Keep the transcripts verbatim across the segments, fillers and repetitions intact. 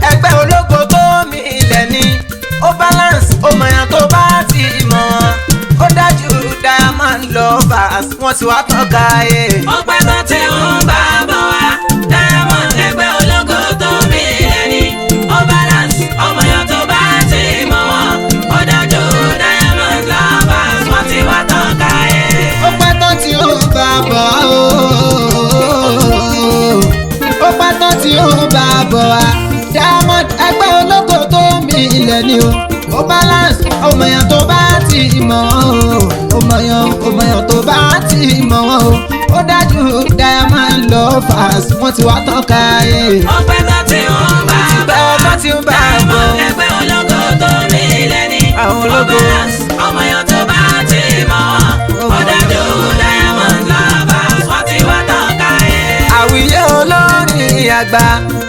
ẹgbẹ́ ológo tó mi ilẹ̀ ni ó balance ó mọ̀yàn tó bá ti mọ̀ wọn ó dájú Diamond Lovers wọ́n ti wá tán káyé. ó pẹ́ tó ti ń bá bọ̀ wá Diamond ẹgbẹ́ ológo tó mi ilẹ̀ ni ó balance ó mọ̀yàn tó bá ti mọ̀ wọn ó dájú Diamond Lovers wọ́n ti wá tán káyé. ó pẹ́ tó ti ń bá bọ̀ ó ó pẹ́ tó ti ń bá bọ̀ wá Diamond ẹgbẹ́ ológo tó mi ilẹ̀ ni o ó balance ó mọ̀yàn tó bá ti mọ̀ wọn o ó mọ̀yàn ó mọ̀yàn tó bá ti mọ̀ wọn o ó dájú Diamond Lovers wọ́n ti wá tán káyé. ó pẹ́ tó ti ń bá bọ̀ wá tó ti ń bá bọ̀ Diamond ẹgbẹ́ ológo tó mi ilẹ̀ ni àwọn ó ológo. balance ó mọ̀yàn tó bá ti mọ̀ wọn ó dájú Diamond Lovers wọ́n ti wá tán káyé. àwíyé olórin àgbà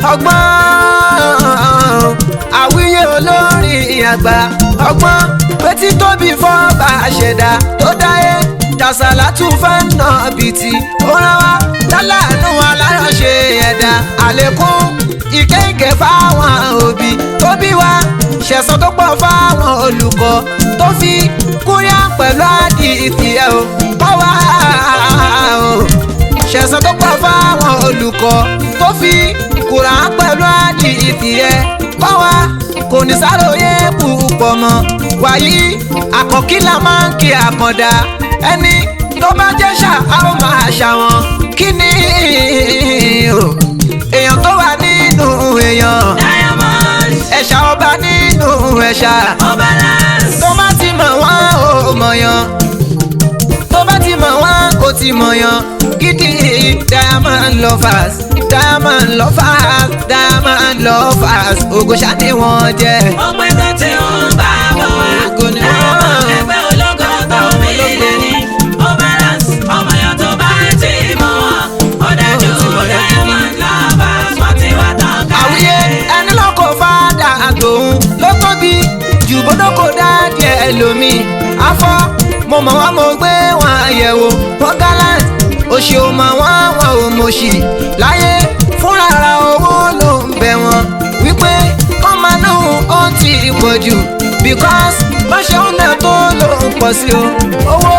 ọgbọ́n àwíyé olórin àgbà ọgbọ́n betí tóbi fọ́ọ̀bà ṣẹ̀dá tó dáyé jàsálàtú fẹ́nà bìtì ó rán wá lálàánú aláránṣe ẹ̀dá àlékún ìkéǹkè fáwọn òbí tó bí wá ṣẹ̀san tó pọ̀ fáwọn olùkọ́ tó fi kúrìá pẹ̀lú àdìsí ẹ̀ o kọ́ wá o ṣẹ̀san tó pọ̀ fáwọn olùkọ́ tó fi Kùránì pẹ̀lú àdìsí ẹ̀ kọ́ wá kò ní sáròyé púpọ̀ mọ́ wàyí àkọ́kí la máa ń kí àkàndá ẹni tó bá jẹ́ ṣá a ó máa ṣàwọn kí ni o èèyàn tó wà nínú èèyàn Diamond ẹ̀ṣà ọba nínú ẹ̀ṣà ó balance tó bá ti mọ̀ wọ́n ò mọ̀yàn tó bá ti mọ̀ wọ́n kò ti mọ̀yàn gidi Diamond Lovers Diamond Lovers Diamond Lovers ògo ṣá ni wọ́n jẹ́. ó pẹ́ tó ti ń bá bọ̀ wá Ògo ni Diamond wọ́n. ẹgbẹ́ ológo tó mi ilẹ̀ ni ó balance ó mọ̀yàn tó bá ti mọ̀ wọn ó dájú Diamond Lovers wọ́n ti wá tán àwíyé káyé. ẹni lọ́kọ̀ fàdà àtòun ló tóbi jù bọ́dọ̀ kò dáàdì ẹ̀ lómi afọ́ mo mọ̀ wọ́n mo gbé wọn àyẹ̀wò wọ́n gallant òṣì ò mọ̀ wọ́n wọn ò mọ̀ṣì láyé fúnra ara owó ló ń bẹ̀ wọ́n wípé kọ́ máa lóhùn ó ti pọ̀ jù because bá ṣe ń nà tó ló ń pọ̀ sí o owó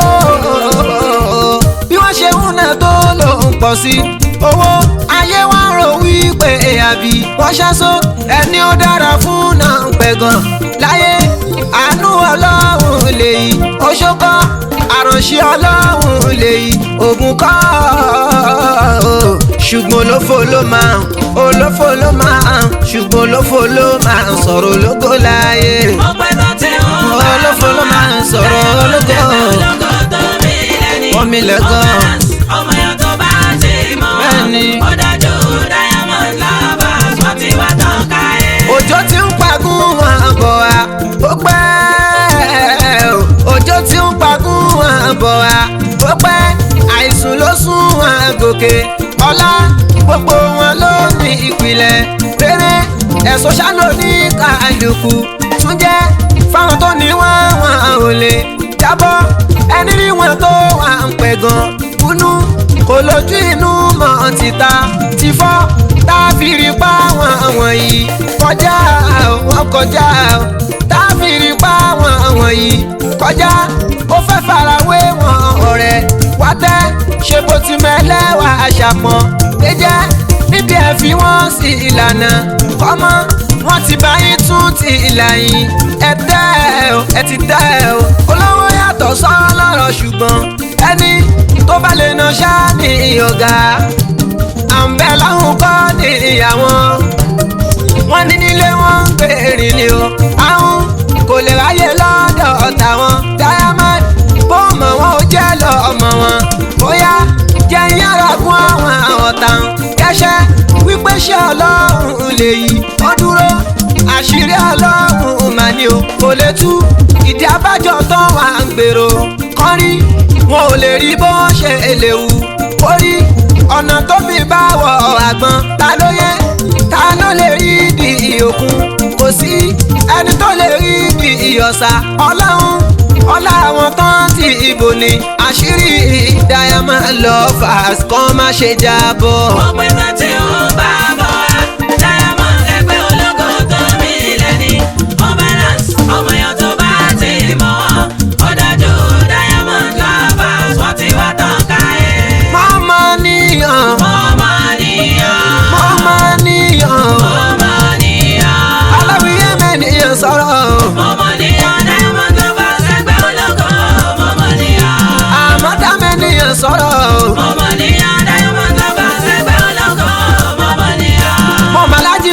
bí wọ́n ṣe ń nà tó ló ń pọ̀ sí owó ayé wa rò wípé àbí wọ́n ṣaṣọ ẹni ó dára fún náà ń pẹ̀ gan láyé àánú ọlọ́run lè yí oṣokọ́ àránṣẹ́ ọlọ́run lè yí ògùn kọ́ ṣùgbọ́n olófò ló máa ń olófò ló máa ń ṣùgbọ́n olófò ló máa ń sọ̀rọ̀ ológo láyé ó pẹ́ tó ti ń bá bọ̀ olófò ló máa ń sọ̀rọ̀ ológo Diamond ológo tó mi ilẹ̀ ni wọ́n mi ó lẹ́gàn. balance ó mọ̀yàn tó bá ti mọ̀ Bẹ́ẹ̀ni. wọn ó dájú Diamond Lovers wọ́n ti wá tán káyé. òjò tí ń pagún wọn bọ̀ wá ó pẹ́ o. òjò tí ń pagún wọn bọ̀ wá ó pẹ́ àìsùn ló sún wọn gòkè ọlá gbogbo wọn ló ní ìpìlẹ̀ rere ẹ̀sọ́ ṣáná ní kálukú tún jẹ́ fáwọn tó ní wọn wọn ò lè jábọ́ ẹni rí wọn tó wà ń pẹ̀ gan kúnú kò lójú inú mọ́ títa ti fọ́ tá a fi rí pa wọn wọ̀nyí kọjá wọn kọjá tá a fi rí pa wọn wọ̀nyí kọjá ó fẹ́ farawé wọn ọ̀rẹ́ wá tẹ́ ṣe bó ti mẹ́lẹ́wà àṣàpọ̀n jẹ́jẹ́ níbi ẹ̀ fi wọ́n sí ìlànà kọ́mọ́ wọ́n ti bá yín tún ti ìlà yín ẹ tẹ́ ẹ o ẹ ti tẹ́ ẹ o olówó yàtọ̀ sọ́lọ́rọ̀ ṣùgbọ́n ẹni tó bá lè nà ṣáà ní ọ̀gá à ń bẹ láwọn kọ́ ní ìyàwó wọn ní nílé wọn ń pèrè ni o àwọn kò lè ráyè lọ́dọ̀ tàwọn Diamond bó mọ̀ wọn ò jẹ́ lọ́mọ wọn bóyá jẹ́ yàrá fún àwọn ọ̀tá kẹ́sẹ́ wípé ṣé ọlọ́run lè yí ó dúró àṣírí ọlọ́run mà ní o kò lè tú ìdí abájọ tó wà ń gbèrò kọ́rí wọn ò lè rí bó ṣe lè wù kórí ọ̀nà tó fi bá wọ àgbọn ta ló yẹ ta ló lè rí di òkun kò sí ẹni tó lè rí di ìyọ̀sà ọlọ́run ọlá àwọn tán ti ìbò ni àṣírí Diamond Lovers kan má ṣe jábọ́. ó pẹ́ tó ti ń bá bọ̀ wá Diamond ẹgbẹ́ ológo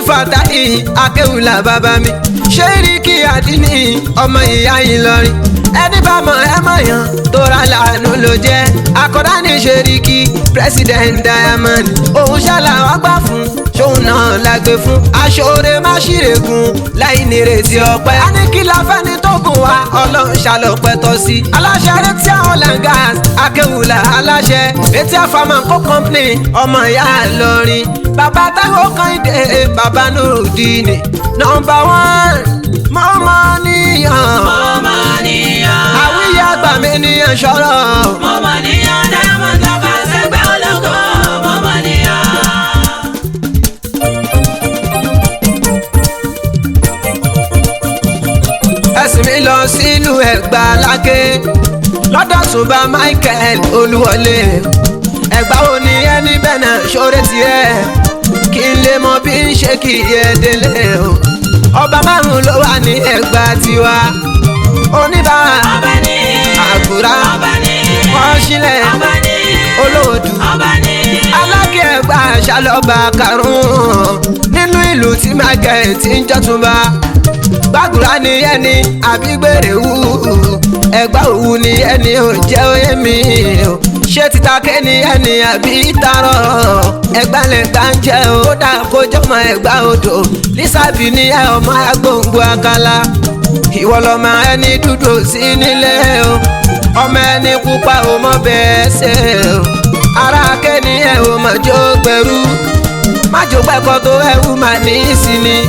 Fatahi akéwùlà bàbá mi Ṣẹ́ríkì Àdínì ọmọ ìyá Ìlọrin ẹni bá mọ̀ ẹ́ mọ̀ yàn tó ra làánú ló jẹ́ akọ̀dá ní Ṣẹ́ríkì president Diamond òun ṣàlàwọ́ gbà fún ṣóun náà la gbé fún aṣọ́re má ṣìrègùn láì nírètí ọpẹ́ a ní kí la fẹ́ ní tó gùn wá ọlọ́run ṣàlọ́pẹ́ tọ́ sí aláṣẹ retí àwọn langas akéwùlà aláṣẹ retí àfàmà kó company ọmọ ìyá Ìlọrin bàbá táwọn kan dé bàbá Nurudeen nọmba one mọ́mọ́ níyàn mọ́mọ́ níyàn àwíyé àgbà mi níyàn ṣọ́rọ̀ mọ́mọ́ níyàn Diamond Lovers ẹgbẹ́ ológo mọ́mọ́ níyàn. ẹ̀sìn mi lọ sílùú Ẹ̀gbá lákè lọ́dọ̀ Ṣùbà Michael Olúwọlé Ẹ̀gbá wo ni ẹni bẹ́ẹ̀ náà ṣoore tiẹ̀ kí n lè mọ bí n ṣe kì í yẹ délé o ọba márùn ló wà ní Ẹ̀gbá tiwa oníbàárà ọba ní àgùrá ọba ní ọ̀ṣìlẹ̀ ọba ní olóòdù ọba ní alákẹ́ Ẹ̀gbá ṣàlọ́ba karùn-ún nínú ìlú tí Michael ti ń jọ́túnba gbàgùrá ni ẹni àbí gbèrè wù Ẹ̀gbá òwú ni ẹni ò jẹ́ oyè mi o ṣé títàkẹ́ ni ẹni àbí tarọ̀ Ẹ̀gbá lè gbà ń jẹ́ o kódà kó jọmọ Ẹ̀gbá odò lísàbí ni ẹ ọmọ agbóǹgbò àkàlà ìwọ lọmọ ẹni dúdú sí nílé o ọmọ ẹni pupa ò mọ bẹ́ẹ̀ ṣe o ara kẹ́ni ẹ ò mọ̀ jó gbẹrú májò gbẹ́kọ̀ tó ẹ̀wù mà ní ìsinmi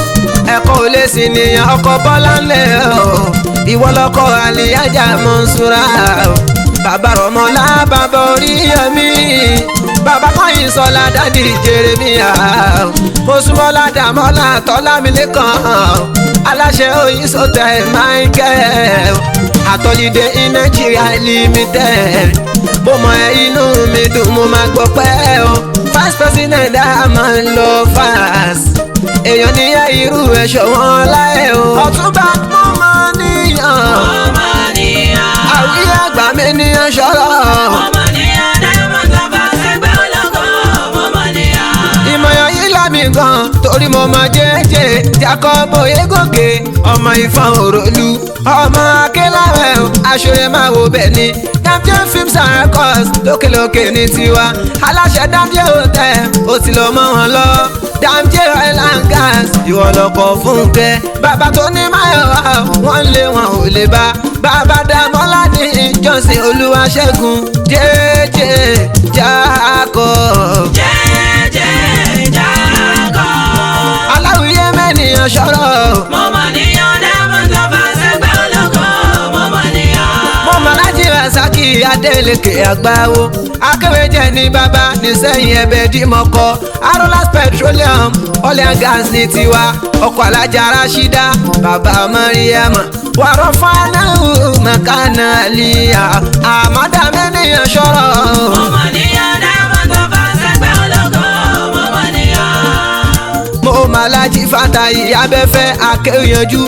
ẹ̀kọ́ ò lè sìn nìyàn ọkọ̀ bọ́lá ńlẹ̀ o ìwọ lọkọ̀ àlìyájà Mọ́nsúrà o bàbá rọmọlá bàbá Oríyọmí bàbá kọ́yìn sọlá dádì Jeremia mọ́sùmọ́lá dàmọ́lá tọ́lámilẹ́kan aláṣẹ Oyin Hotel Michael àtọ́lídé in Nigeria limited mo mọ ẹ inú mi dùn mo máa gbọ́ pẹ́ o vice president Diamond Lovers èèyàn níyà irú ẹ̀ ṣọ̀wọ́n láyé o ọ̀túnba mọ́mọ́ níyàn mọ́mọ́ níyàn àwíyé àgbà mi níyàn ṣọ́rọ̀ mọ́mọ́ níyàn Diamond Lovers ẹgbẹ́ ológo mọ́mọ́ níyàn. ìmọ̀yàn yìí lámì gan torí mo mọ jẹ́jẹ́ Jacob Oyègòkè ọmọ Ìfọ̀n Òròlù ọmọ Akélàwẹ̀ aṣọyẹ máa wo bẹ́ẹ̀ ni Damje films and records lókèlókè ní tiwa aláṣẹ Damje hotel ó ti lọ mọ́ wọn lọ Damje oil and gas ìwọ lọkọ Fúnkẹ́ bàbá tó ní Máyọ̀wá wọ́n lé wọn ò lè bá bàbá Dàmọ́lá ní Johnson Olúwaṣẹ́gun jẹ́jẹ́ Jacob jẹ́jẹ́ Jacob aláwìyé mẹ́nìyàn ṣọ́rọ̀ mọ́mọ́ níyàn Diamond Lovers ẹgbẹ́ ológo mọ́mọ́ níyàn. mo mọ láti Rasaki Adélèké Àgbáwo akéwéjẹ ní bàbá nísẹ̀yìn ẹ̀bẹ̀ dìmọ̀kọ Arolas petroleum oil and gas ní tiwa ọkọ̀ alájà Rashida bàbá Mariama wàrọ̀ fanáhù makana aliya àmọ́dá mẹ́nìyàn ṣọ́rọ̀ mọ́mọ́ níyàn Diamond Lovers ẹgbẹ́ ológo mọ́mọ́ níyàn. mo mọ láti Fatahi abẹ́fẹ́ akéwìyànjú.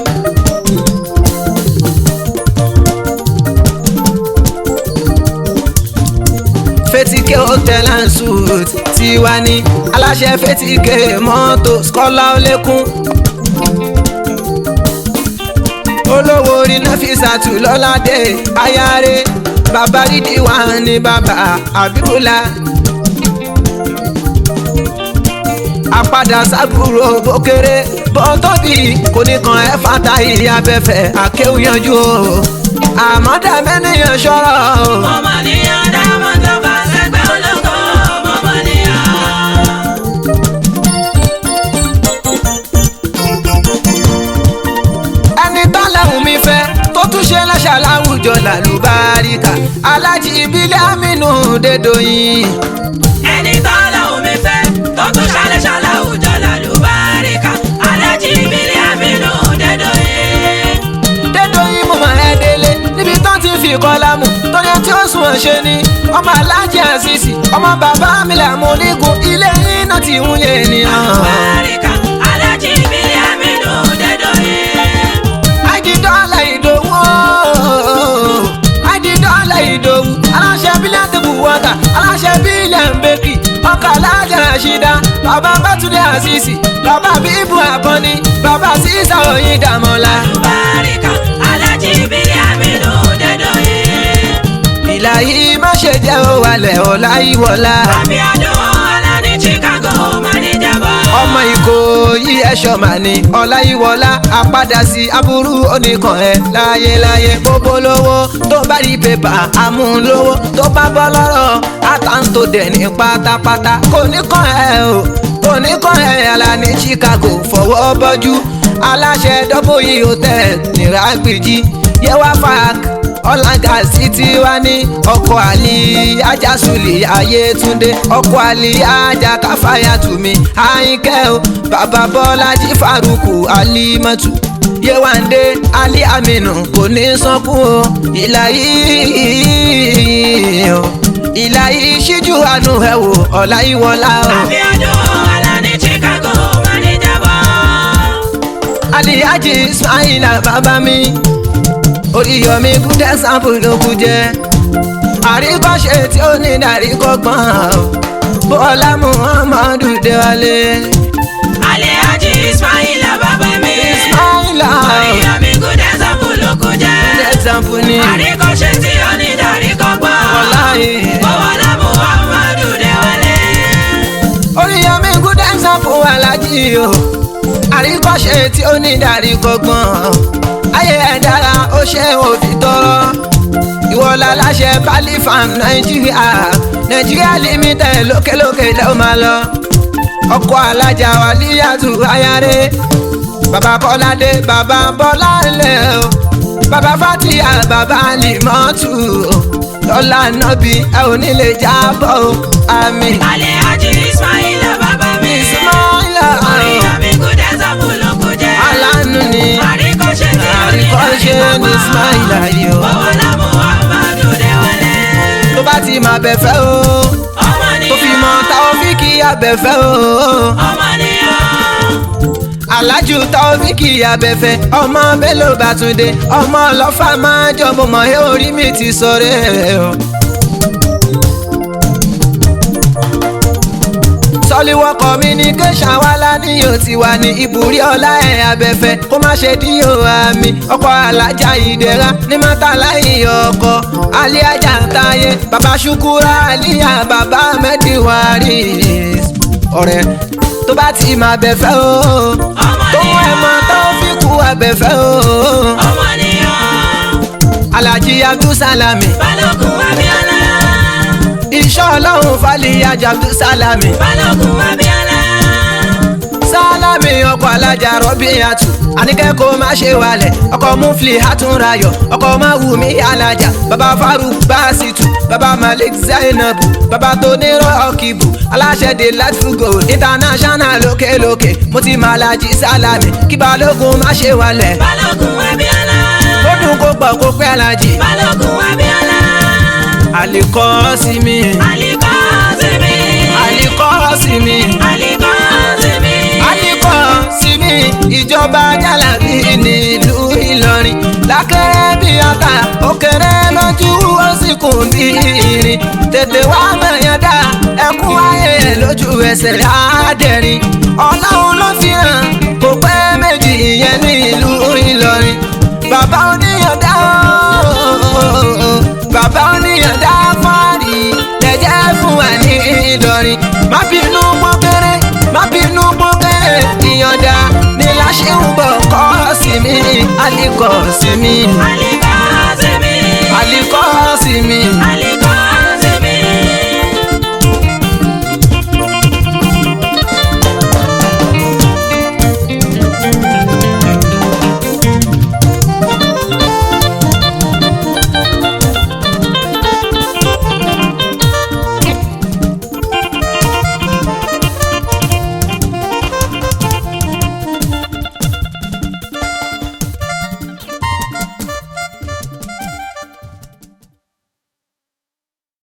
Fetike hotel and suit tiwa ni aláṣẹ Fetike mọ́tò skọ́lá olékún olówó orí Nafisatu lọ́ládé ayáre bàbá dídí wà ní bàbá àbíkúlá àpadà sábúrò bókéré bó tóbi kò ní kan ẹ Fatahi abẹ́fẹ́ akéwìyànjú o àmọ́dá mẹ́nìyàn ṣọ́rọ̀ o. mọ́mọ́ níyàn Diamond Lovers ẹgbẹ́ ológo mọ́mọ́ níyàn. ẹni tó lẹ́hùn mi fẹ́ tó tún ṣe lọ́ṣà láwùjọ làlùbáríkà Aláàjì Ìbílẹ̀ Aminu Dédòyìn. ẹni tó lọ́hùn mi fẹ́ tó tún ṣàlẹ̀ ṣàlàwùjọ làlùbáríkà Aláàjì Ìbílẹ̀ Aminu Dédòyìn. Dédòyìn mo máa ẹ délé níbi tó ti fi kọ́lá mu torí tí ó sùn ṣe ni ọmọ Aláàjì Àṣìṣì ọmọ bàbá mi làmú onígun ilé yín náà ti ń yé ènìyàn. làlùbáríkà Aláàjì Ìbílẹ̀ Aminu Dédòyìn. Àjídọ́lá Ìdòwú Àjídọ́lá Ìdòwú aláṣẹ bílẹ̀ tẹ̀bù wọ́tà aláṣẹ bílẹ̀ ń bẹ́kì ọkọ̀ Aláàjì Rashida bàbá Bátúndé Àṣìṣì bàbá bíbù àkànní bàbá sísá òyìn dàmọ́lá. àlùbáríkà alájí bíi àmínú dẹ́dọ̀yé. ìlàyé má ṣe jẹ́ òwàlẹ̀ ọláyíwọlá. àbíọ́dún ọlá ní Chicago má ní jábọ́. ọmọ Ìkòyí ẹ̀ṣọ́ mà ní ọláyíwọlá àpadà sí aburú oníkan ẹ̀ láyéláyé. gbogbo lówó tó bá rí pépà amúlówó tó bá bọ́ lọ́rọ̀ àtàntò dẹ̀ ní pátápátá. kò ní kàn ẹ́ o kò ní kàn ẹ́ àlà ní Chicago fọwọ́ bọ́jú. aláṣẹ dọ́bòyì hotel níràgbìjì yẹwà fàák ọ̀làǹgà sí tiwa ní ọkọ̀ àlì ajásùlì ayétúndé ọkọ̀ àlì ajá káfáyàtúmí àyìnkẹ́ o bàbá bọ́lájí faruku alimọ́tù yéwàndé alí aminu kò ní sọ́kù o ìlàyé o ìlàyé ṣíjú àánú ẹ̀ wò ọ̀làyíwọlá o. àbíọ́dún ọlá ní Chicago má ní jábọ́. aliyaji ismaila bàbá mi Oríyọ̀mí good example ló kú jẹ́ àríkọ́ṣe tí ó ní ìdáríkọ́gbọ́n Bọ́lá Muhammadu Déwálé. Alhaji Ismaila bàbá mi. Ismaila Oríyọ̀mí good example ló kú jẹ́ good example ni àríkọ́ṣe tí ó ní ìdáríkọ́gbọ́n wàláhì. Bọ́lá Muhammadu Déwálé. Oríyọ̀mí good example alájí o àríkọ́ṣe tí ó ní ìdáríkọ́gbọ́n ayé ẹ̀ dára ó ṣe òfin tọrọ ìwọlá láṣẹ Bali Farm Nàìjíríà Nàìjíríà limited lókèlókè lẹ́wọ̀n máa lọ ọkọ̀ alájà Wàlíyàtú ayáre bàbá Kọ́ládé bàbá Bọ́láńlé o bàbá Fàtíyà bàbá Límọ́tù lọ́lá nọ́bì ẹ ò ní lè jábọ̀ o àmín. Alhaji Ismaila bàbá mi. Ismaila Oríyọ̀mí good example ló kú jẹ́ aláàánú ni àríkọ́ṣe tí ó ní àríkọ́ṣe ní Ismaila yìí o. Bọ́lá Muhammadu Déwálé. tó bá ti máa bẹ̀ fẹ́ o ọmọ nìyàn tó fi mọ Taofiki abẹ́fẹ́ o. ọmọ nìyàn. Alájù Taofiki abẹ́fẹ́ ọmọ Bello Bátúndé ọmọ ọlọ́fà máa jọmọ mọ̀ ẹ́ orí mi ti sọ̀rẹ́ o. Sọlíwọ́ communication wà ládìyàn ti wà ní ìbúrí ọlá ẹ̀ abẹ́fẹ́ kó má ṣe díyò àmì ọkọ̀ alájà ìdẹ̀ra ní mọ́tàlá ìyọ̀ ọkọ̀ aliajà táyé bàbá ṣukura aliya bàbá mẹ́díwárì ọ̀rẹ́ tó bá ti máa bẹ̀fẹ́ o tó mú ẹ̀ mọ́ Taofiku abẹ́fẹ́ o. ọmọ nìyàn. Alhaji Abdulsalami Balógun Abíọ́lá. iṣẹ́ ọlọ́run Fàlíyàjà Abdulsalami. Balógun Abíọ́lá. Sálámì ọkọ̀ alájà Rọ́bíyàtù àníkẹ́ kó má ṣe wálẹ̀ ọkọ̀ Mufli Àtúnrayọ̀ ọkọ̀ Máwùmí alájà bàbá Faruk Basitu bàbá Malik Zainabu bàbá Tónírọ̀ Ọkìbù aláṣẹ de Latfugo international lókèlókè mo ti máa Alhaji Sálámì kí Balógun má ṣe wálẹ̀. Balógun Abíọ́lá. ó dùn kó pọ̀ kó pẹ́ Alhaji. Balógun Abíọ́lá. Àlìkọ́símì Àlìkọ́símì. Àlìkọ́símì Àlìkọ́símì. Àlìkọ́símì ìjọba Jálàbí nílùú Ìlọrin lákẹ́rẹ́ bí ata òkèrè lójú ó sì kùn bí irin tètè wá mẹ̀yẹ́dá ẹkún ayé lójú ẹsẹ̀ àádẹ́rin Ọlọ́run ló fi hàn kò pẹ́ méjì ìyẹn nílùú Ìlọrin bàbá oníyànjá ooo bàbá oníyànjá fáàrí lẹ́jẹ́ fún wa ní Ìlọrin má bínú pọ́nkẹ́rẹ́ má bínú pọ́nkẹ́rẹ́ ìyànjá ni láṣẹ ń bọ̀ kọ́ sí mi Àlìkọ́símì Àlìkọ́símì. Àlìkọ́símì.